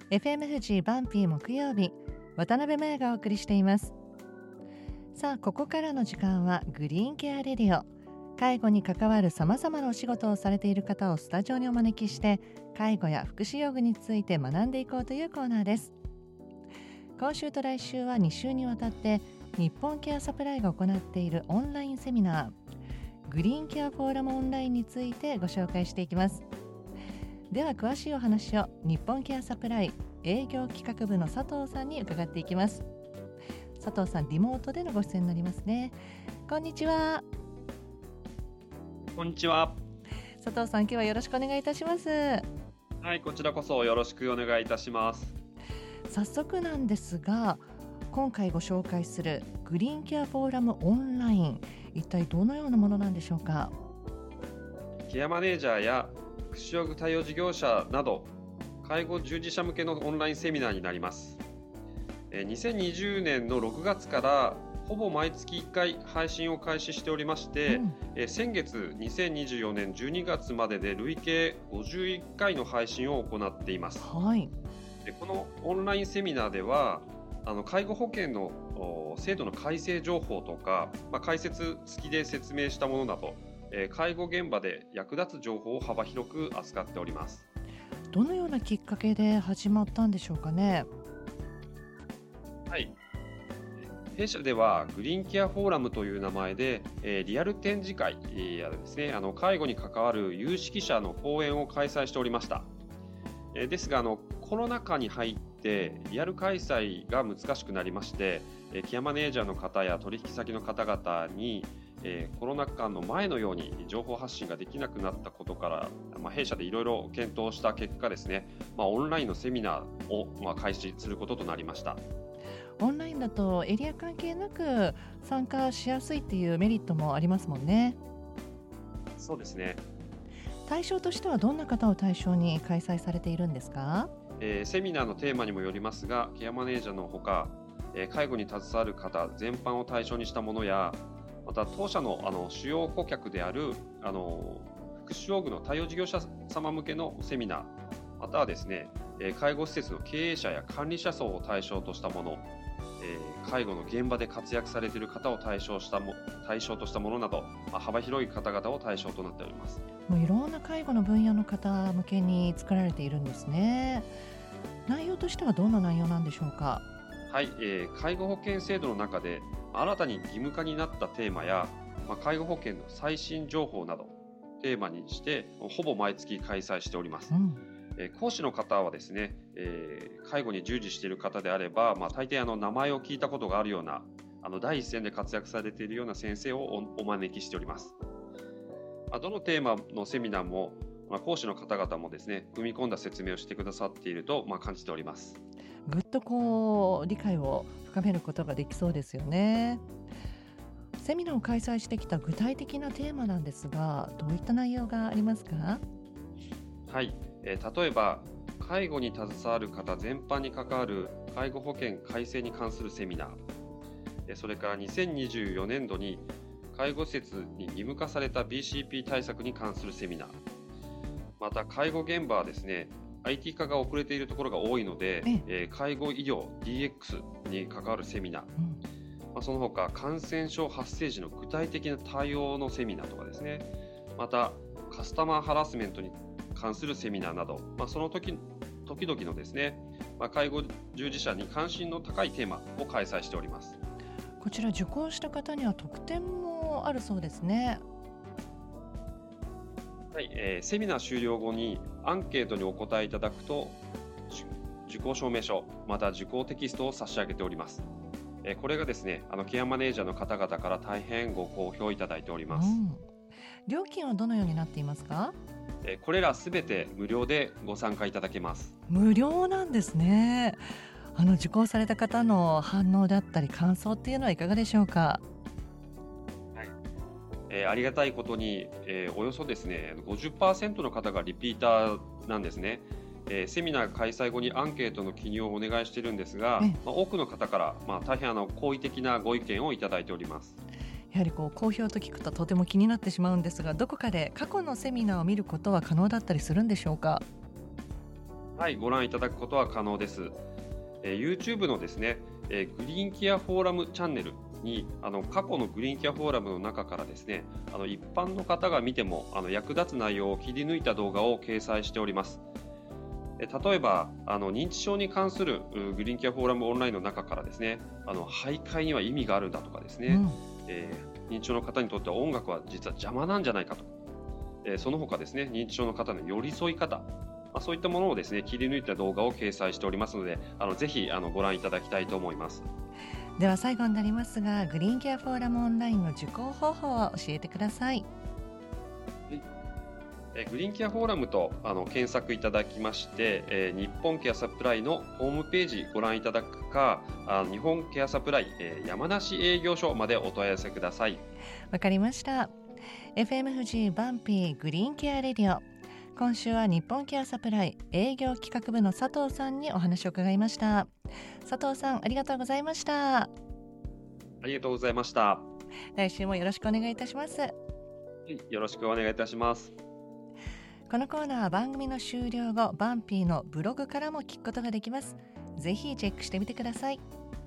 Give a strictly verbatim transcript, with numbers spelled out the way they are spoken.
エフエム 富士バンピー木曜日、渡辺麻也がお送りしています。さあ、ここからの時間はグリーンケアレディオ。介護に関わるさまざまなお仕事をされている方をスタジオにお招きして、介護や福祉用具について学んでいこうというコーナーです。今週と来週はに週にわたって日本ケアサプライが行っているオンラインセミナー、グリーンケアフォーラムオンラインについてご紹介していきます。では詳しいお話を日本ケアサプライ営業企画部の佐藤さんに伺っていきます。佐藤さん、リモートでのご出演になりますね。こんにちは。 こんにちは。 佐藤さん、今日はよろしくお願いいたします。 はい、こちらこそよろしくお願いいたします。 早速なんですが、今回ご紹介するグリーンケアフォーラムオンライン、一体どのようなものなんでしょうか。 ケアマネージャーや福祉用具対応事業者など介護従事者向けのオンラインセミナーになります。にせんにじゅうねんのろくがつからほぼ毎月いっかい配信を開始しておりまして、うん、先月にせんにじゅうよねんじゅうにがつまでで累計ごじゅういっかいの配信を行っています。 はい、 でこのオンラインセミナーではあの介護保険の制度の改正情報とか、まあ、解説付きで説明したものなど、えー、介護現場で役立つ情報を幅広く扱っております。 どのようなきっかけで始まったんでしょうかね。 はい、弊社ではグリーンケアフォーラムという名前で、えー、リアル展示会やですね、あの介護に関わる有識者の講演を開催しておりました。えー、ですがあのコロナ禍に入ってリアル開催が難しくなりまして、えー、ケアマネージャーの方や取引先の方々に、えー、コロナ禍の前のように情報発信ができなくなったことから、まあ、弊社でいろいろ検討した結果ですね、まあ、オンラインのセミナーを、まあ、開始することとなりました。 オンラインだとエリア関係なく参加しやすいっていうメリットもありますもんね。 そうですね。 対象としてはどんな方を対象に開催されているんですか。 えー、セミナーのテーマにもよりますが、ケアマネージャーのほか、えー、介護に携わる方全般を対象にしたものや、また当社の、あの主要顧客であるあの福祉用具の対応事業者様向けのセミナー、またはですね、えー、介護施設の経営者や管理者層を対象としたもの、えー、介護の現場で活躍されている方を対象したも対象としたものなど、まあ、幅広い方々を対象となっております。 もういろんな介護の分野の方向けに作られているんですね。内容としてはどんな内容なんでしょうか。 はい、えー、介護保険制度の中で新たに義務化になったテーマや、まあ、介護保険の最新情報などテーマにしてほぼ毎月開催しております。うん、えー、講師の方はですね、えー、介護に従事している方であれば、まあ、大抵あの名前を聞いたことがあるようなあの第一線で活躍されているような先生を お, お招きしております。まあ、どのテーマのセミナーも、まあ、講師の方々もですね、踏み込んだ説明をしてくださっていると、まあ、感じております。 ぐっとこう理解を深めることができそうですよね。セミナーを開催してきた具体的なテーマなんですが、どういった内容がありますか。 はい、えー、例えば介護に携わる方全般に関わる介護保険改正に関するセミナー、えー、それからにせんにじゅうよねんどに介護施設に義務化された ビーシーピー 対策に関するセミナー、また介護現場はですね アイティー 化が遅れているところが多いので、えー、介護医療 ディーエックス に関わるセミナー、うん、まあ、その他感染症発生時の具体的な対応のセミナーとかですね、またカスタマーハラスメントに関するセミナーなど、まあ、その時時々のですね、まあ、介護従事者に関心の高いテーマを開催しております。 こちら受講した方には特典もあるそうですね。 はい、えー、セミナー終了後にアンケートにお答えいただくと受講証明書また受講テキストを差し上げております。えー、これがですね、あのケアマネージャーの方々から大変ご好評いただいております。うん、 料金はどのようになっていますか。 えー、これらすべて無料でご参加いただけます。 無料なんですね。あの受講された方の反応だったり感想っていうのはいかがでしょうか。 はい、えー、ありがたいことに、えー、およそですね ごじゅっパーセント の方がリピーターなんですね。えー、セミナー開催後にアンケートの記入をお願いしているんですが、まあ、多くの方から、まあ、大変あの好意的なご意見をいただいております。 やはりこう好評と聞くととても気になってしまうんですが、どこかで過去のセミナーを見ることは可能だったりするんでしょうか。 はい、ご覧いただくことは可能です。えー YouTube のですね、えーグリーンケアフォーラムチャンネルにあの過去のグリーンケアフォーラムの中からですね、あの一般の方が見てもあの役立つ内容を切り抜いた動画を掲載しております。えー例えばあの認知症に関するうグリーンケアフォーラムオンラインの中からですね、あの徘徊には意味があるんだとかですね、 うんえー認知症の方にとっては音楽は実は邪魔なんじゃないかと、えーその他ですね、認知症の方の寄り添い方、まあ、そういったものをですね切り抜いた動画を掲載しておりますので、あのぜひあのご覧いただきたいと思います。 では最後になりますが、グリーンケアフォーラムオンラインの受講方法を教えてください。 えーグリーンケアフォーラムとあの検索いただきまして、えー日本ケアサプライのホームページご覧いただくか、あ日本ケアサプライ、えー山梨営業所までお問い合わせください。 わかりました。 エフエム 富士バンピーグリーンケアレディオ、今週は日本ケアサプライ営業企画部の佐藤さんにお話を伺いました。佐藤さん、ありがとうございました。 ありがとうございました。 来週もよろしくお願いいたします。 はい、よろしくお願いいたします。 このコーナーは番組の終了後、バンピーのブログからも聞くことができます。ぜひチェックしてみてください。